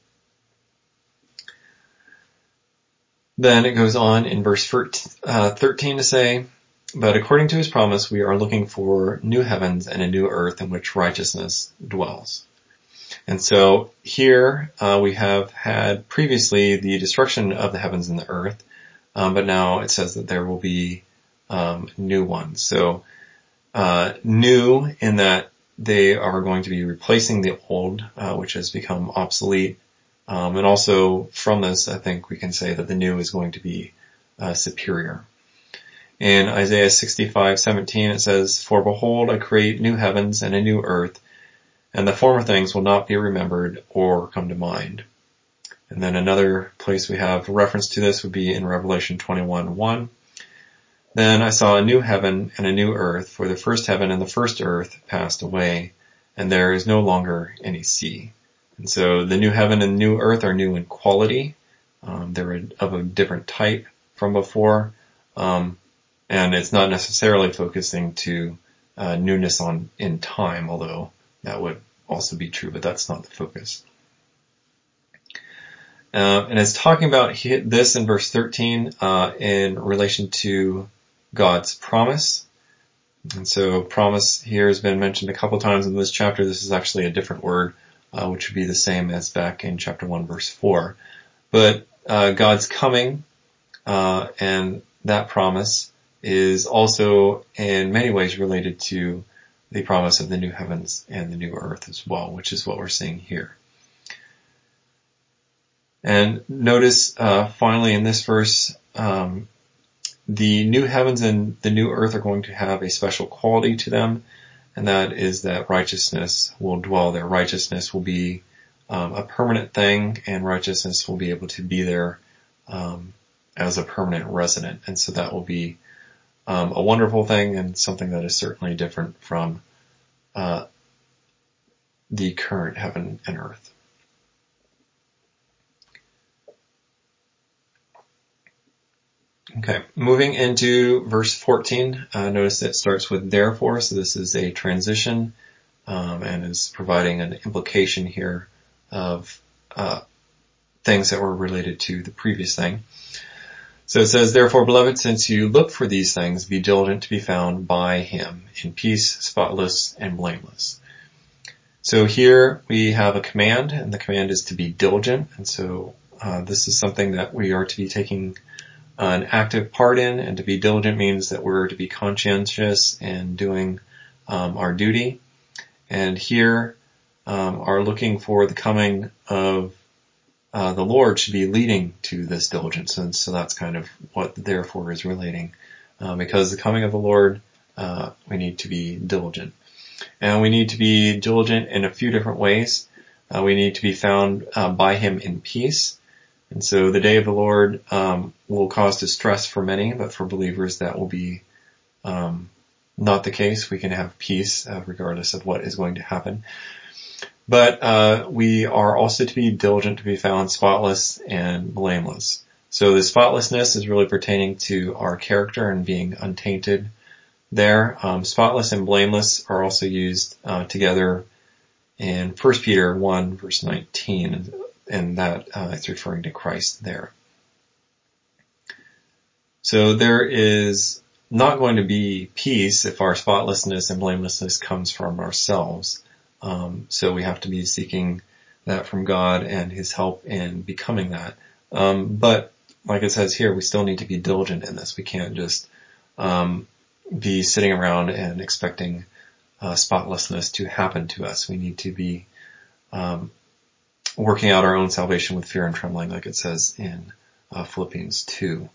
Speaker 1: Then it goes on in verse thirteen to say, but according to his promise, we are looking for new heavens and a new earth in which righteousness dwells. And so here uh, we have had previously the destruction of the heavens and the earth, um, but now it says that there will be um, new ones. So uh, new in that they are going to be replacing the old, uh, which has become obsolete. Um, and also from this, I think we can say that the new is going to be uh, superior. In Isaiah sixty-five seventeen, it says, for behold, I create new heavens and a new earth, and the former things will not be remembered or come to mind. And then another place we have reference to this would be in Revelation twenty-one one. Then I saw a new heaven and a new earth, for the first heaven and the first earth passed away, and there is no longer any sea. And so the new heaven and new earth are new in quality. Um, they're of a different type from before. Um, and it's not necessarily focusing to uh, newness on in time, although that would also be true, but that's not the focus. Uh, and it's talking about this in verse thirteen uh, in relation to God's promise. And so promise here has been mentioned a couple times in this chapter. This is actually a different word, uh, which would be the same as back in chapter one, verse four. But uh, God's coming uh, and that promise is also in many ways related to the promise of the new heavens and the new earth as well, which is what we're seeing here. And notice uh, finally in this verse, um, the new heavens and the new earth are going to have a special quality to them, and that is that righteousness will dwell there. Righteousness will be um, a permanent thing, and righteousness will be able to be there um, as a permanent resident. And so that will be um, a wonderful thing, and something that is certainly different from uh, the current heaven and earth. Okay, moving into verse fourteen, uh, notice that it starts with therefore, so this is a transition, um, and is providing an implication here of uh, things that were related to the previous thing. So it says, therefore, beloved, since you look for these things, be diligent to be found by him in peace, spotless, and blameless. So here we have a command, and the command is to be diligent, and so uh, this is something that we are to be taking an active part in, and to be diligent means that we're to be conscientious and doing um, our duty. And here, um, are looking for the coming of uh, the Lord should be leading to this diligence, and so that's kind of what therefore is relating. Um, because the coming of the Lord, uh, we need to be diligent, and we need to be diligent in a few different ways. Uh, we need to be found uh, by Him in peace. And so the day of the Lord um, will cause distress for many, but for believers that will be um, not the case. We can have peace uh, regardless of what is going to happen. But uh, we are also to be diligent to be found spotless and blameless. So the spotlessness is really pertaining to our character and being untainted there. Um, spotless and blameless are also used uh, together in First Peter one verse nineteen. And that uh, it's referring to Christ there. So there is not going to be peace if our spotlessness and blamelessness comes from ourselves. Um, so we have to be seeking that from God and His help in becoming that. Um, but like it says here, we still need to be diligent in this. We can't just um, be sitting around and expecting uh, spotlessness to happen to us. We need to be um, working out our own salvation with fear and trembling, like it says in uh, Philippians two.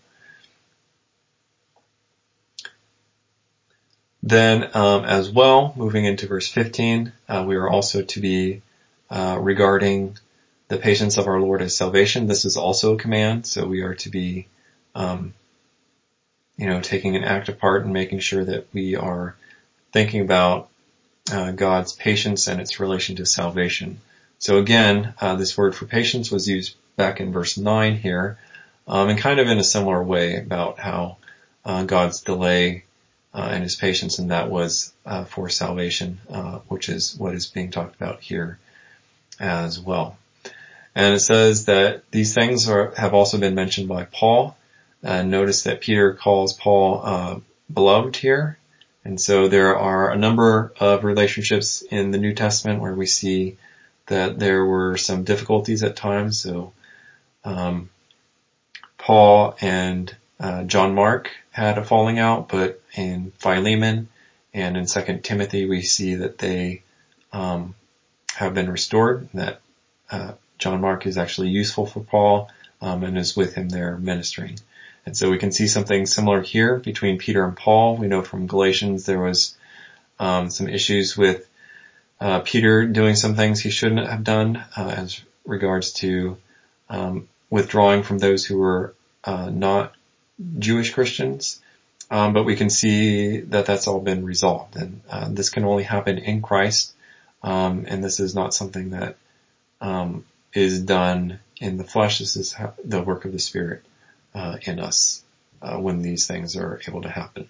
Speaker 1: Then, um, as well, moving into verse fifteen, uh, we are also to be uh, regarding the patience of our Lord as salvation. This is also a command, so we are to be, um, you know, taking an active part in making sure that we are thinking about uh, God's patience and its relation to salvation. So again, uh, this word for patience was used back in verse nine here, um, and kind of in a similar way about how uh, God's delay uh, and His patience, and that was uh, for salvation, uh, which is what is being talked about here as well. And it says that these things are, have also been mentioned by Paul. Uh, notice that Peter calls Paul uh, beloved here, and so there are a number of relationships in the New Testament where we see that there were some difficulties at times. So um, Paul and uh, John Mark had a falling out, but in Philemon and in Second Timothy we see that they um, have been restored, that uh, John Mark is actually useful for Paul um, and is with him there ministering. And so we can see something similar here between Peter and Paul. We know from Galatians there was um, some issues with Uh, Peter doing some things he shouldn't have done uh, as regards to um, withdrawing from those who were uh, not Jewish Christians, um, but we can see that that's all been resolved, and uh, this can only happen in Christ, um, and this is not something that um, is done in the flesh. This is ha- the work of the Spirit uh, in us uh, when these things are able to happen.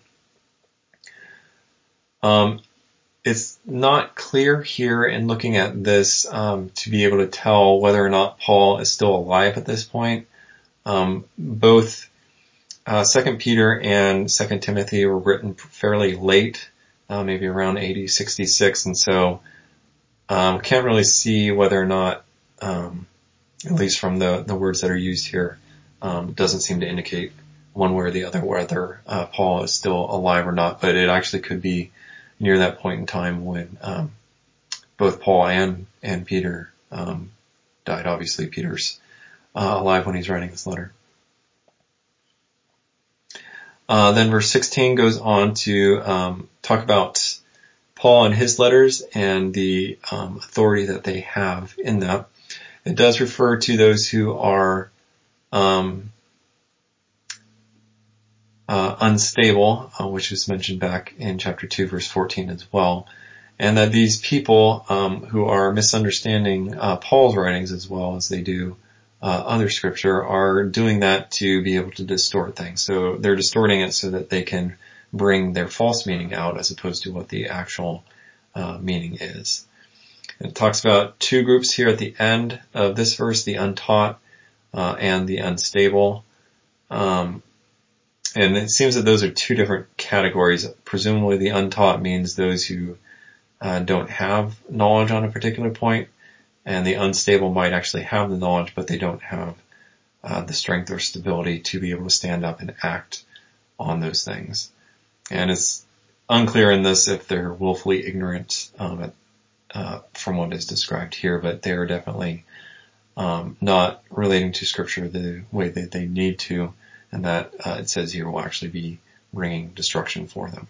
Speaker 1: Um, It's not clear here in looking at this um, to be able to tell whether or not Paul is still alive at this point. Um, both uh, Second Peter and Second Timothy were written fairly late, uh, maybe around A D sixty-six, and so um, can't really see whether or not, um, at least from the, the words that are used here, um, doesn't seem to indicate one way or the other whether uh, Paul is still alive or not, but it actually could be near that point in time when um, both Paul and and Peter um, died. Obviously, Peter's uh, alive when he's writing this letter. Uh, then verse sixteen goes on to um, talk about Paul and his letters and the um, authority that they have in that. It does refer to those who are um, uh, unstable, uh, which is mentioned back in chapter two, verse fourteen as well. And that these people um, who are misunderstanding uh, Paul's writings as well as they do uh, other scripture are doing that to be able to distort things. So they're distorting it so that they can bring their false meaning out as opposed to what the actual uh, meaning is. It talks about two groups here at the end of this verse, the untaught uh, and the unstable. Um, and it seems that those are two different categories. Presumably the untaught means those who uh, don't have knowledge on a particular point, and the unstable might actually have the knowledge, but they don't have uh, the strength or stability to be able to stand up and act on those things. And it's unclear in this if they're willfully ignorant um, uh, from what is described here, but they are definitely um, not relating to Scripture the way that they need to, and that uh, it says here will actually be bringing destruction for them.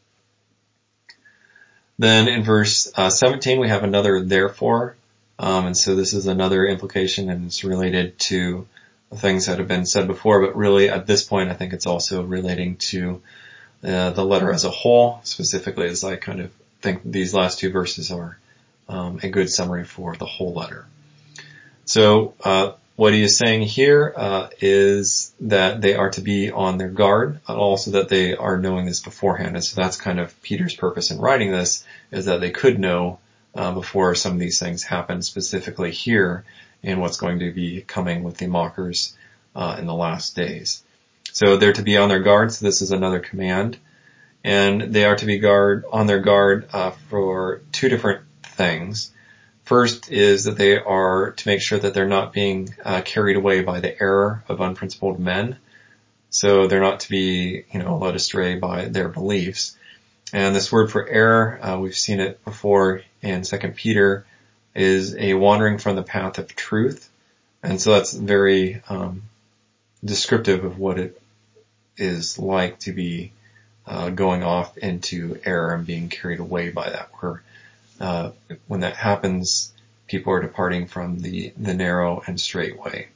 Speaker 1: Then in verse uh, seventeen we have another therefore, um, and so this is another implication, and it's related to the things that have been said before, but really at this point I think it's also relating to uh, the letter as a whole, specifically as I kind of think these last two verses are um, a good summary for the whole letter. So uh, what he is saying here uh, is that they are to be on their guard, and also that they are knowing this beforehand. And so that's kind of Peter's purpose in writing this, is that they could know uh, before some of these things happen, specifically here in what's going to be coming with the mockers uh, in the last days. So they're to be on their guard. So this is another command, and they are to be guard on their guard uh, for two different things. First is that they are to make sure that they're not being uh, carried away by the error of unprincipled men. So they're not to be, you know, led astray by their beliefs. And this word for error, uh, we've seen it before in Second Peter, is a wandering from the path of truth. And so that's very um, descriptive of what it is like to be uh, going off into error and being carried away by that. Where Uh, when that happens, people are departing from the, the narrow and straight way.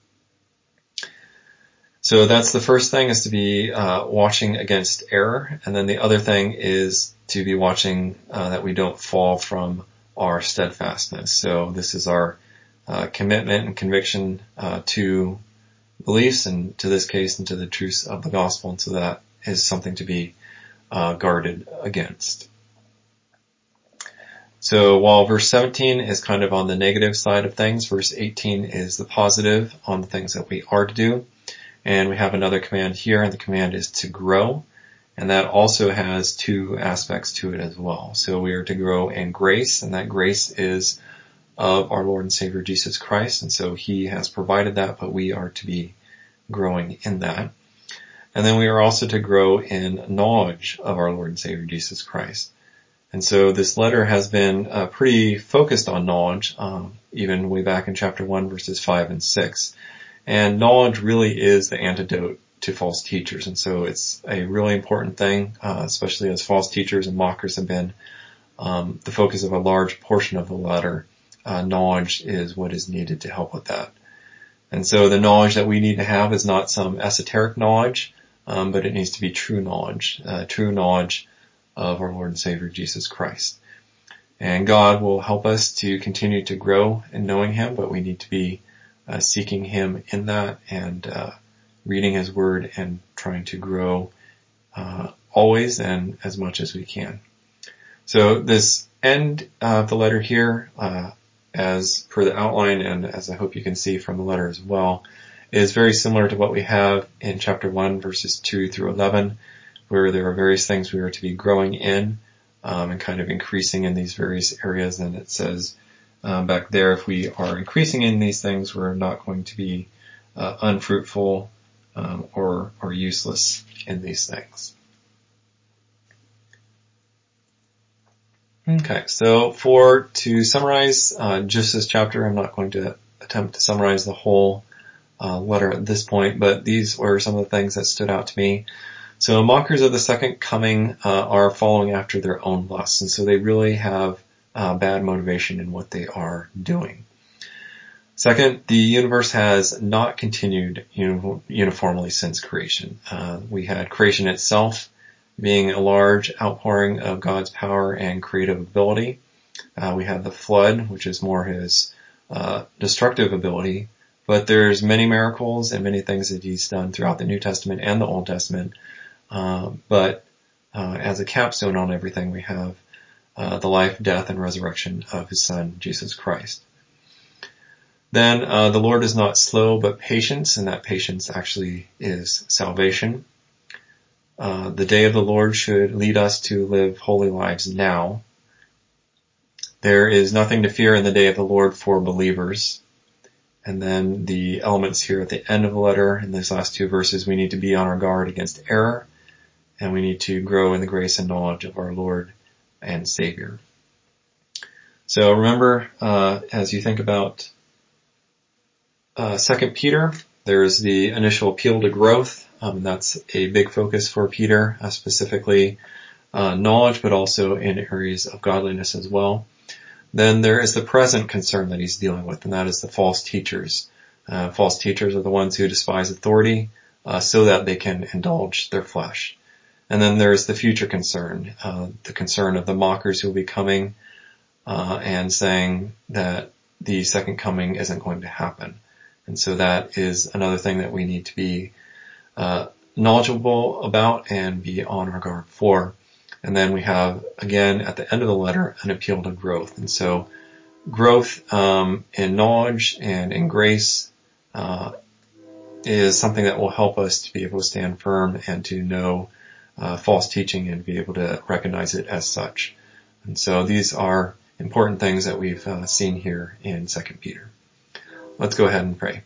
Speaker 1: So that's the first thing, is to be uh, watching against error. And then the other thing is to be watching uh, that we don't fall from our steadfastness. So this is our uh, commitment and conviction uh, to beliefs, and to this case, into the truths of the gospel. And so that is something to be uh, guarded against. So while verse seventeen is kind of on the negative side of things, verse eighteen is the positive on the things that we are to do. And we have another command here, and the command is to grow. And that also has two aspects to it as well. So we are to grow in grace, and that grace is of our Lord and Savior Jesus Christ. And so he has provided that, but we are to be growing in that. And then we are also to grow in knowledge of our Lord and Savior Jesus Christ. And so this letter has been uh, pretty focused on knowledge, um, even way back in chapter one, verses five and six. And knowledge really is the antidote to false teachers. And so it's a really important thing, uh, especially as false teachers and mockers have been um, the focus of a large portion of the letter. Uh, knowledge is what is needed to help with that. And so the knowledge that we need to have is not some esoteric knowledge, um, but it needs to be true knowledge, uh, true knowledge of our Lord and Savior Jesus Christ. And God will help us to continue to grow in knowing him, but we need to be uh, seeking him in that, and uh, reading his word and trying to grow uh, always and as much as we can. So this end of the letter here, uh, as per the outline, and as I hope you can see from the letter as well, is very similar to what we have in chapter one, verses two through eleven, where there are various things we are to be growing in, um, and kind of increasing in these various areas. And it says um, back there, if we are increasing in these things, we're not going to be uh, unfruitful um, or or useless in these things. Okay, so for to summarize uh, just this chapter, I'm not going to attempt to summarize the whole uh, letter at this point, but these were some of the things that stood out to me. So mockers of the second coming uh, are following after their own lusts, and so they really have uh, bad motivation in what they are doing. Second, the universe has not continued uni- uniformly since creation. Uh, we had creation itself being a large outpouring of God's power and creative ability. Uh, we had the flood, which is more his uh, destructive ability, but there's many miracles and many things that he's done throughout the New Testament and the Old Testament. Uh, but uh, as a capstone on everything, we have uh, the life, death, and resurrection of his Son, Jesus Christ. Then uh, the Lord is not slow, but patient, and that patience actually is salvation. Uh, the day of the Lord should lead us to live holy lives now. There is nothing to fear in the day of the Lord for believers. And then the elements here at the end of the letter, in these last two verses, we need to be on our guard against error, and we need to grow in the grace and knowledge of our Lord and Savior. So remember, uh, as you think about uh, Second Peter, there's the initial appeal to growth. Um, that's a big focus for Peter, uh, specifically uh, knowledge, but also in areas of godliness as well. Then there is the present concern that he's dealing with, and that is the false teachers. Uh, false teachers are the ones who despise authority uh, so that they can indulge their flesh. And then there's the future concern, uh, the concern of the mockers who will be coming uh, and saying that the second coming isn't going to happen. And so that is another thing that we need to be uh, knowledgeable about and be on our guard for. And then we have, again, at the end of the letter, an appeal to growth. And so growth um, in knowledge and in grace uh, is something that will help us to be able to stand firm and to know uh, false teaching and be able to recognize it as such. And so these are important things that we've uh, seen here in Second Peter. Let's go ahead and pray.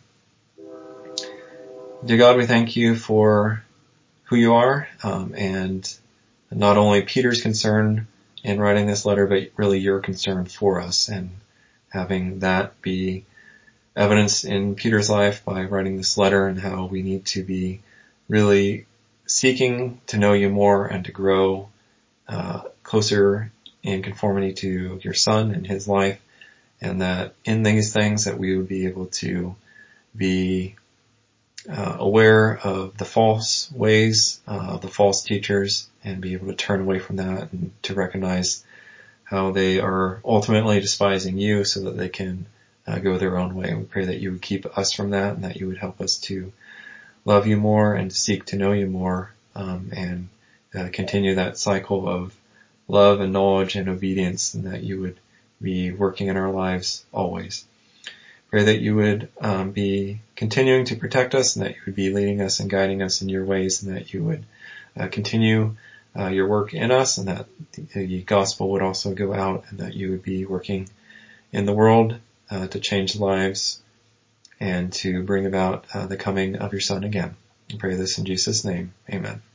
Speaker 1: Dear God, we thank you for who you are um, and not only Peter's concern in writing this letter, but really your concern for us, and having that be evidenced in Peter's life by writing this letter, and how we need to be really seeking to know you more and to grow uh, closer in conformity to your Son and his life, and that in these things that we would be able to be Uh, aware of the false ways, uh, the false teachers, and be able to turn away from that and to recognize how they are ultimately despising you so that they can uh, go their own way. We pray that you would keep us from that, and that you would help us to love you more and to seek to know you more, um, and uh, continue that cycle of love and knowledge and obedience, and that you would be working in our lives always. Pray that you would um, be continuing to protect us, and that you would be leading us and guiding us in your ways, and that you would uh, continue uh, your work in us, and that the gospel would also go out, and that you would be working in the world uh, to change lives and to bring about uh, the coming of your Son again. I pray this in Jesus' name. Amen.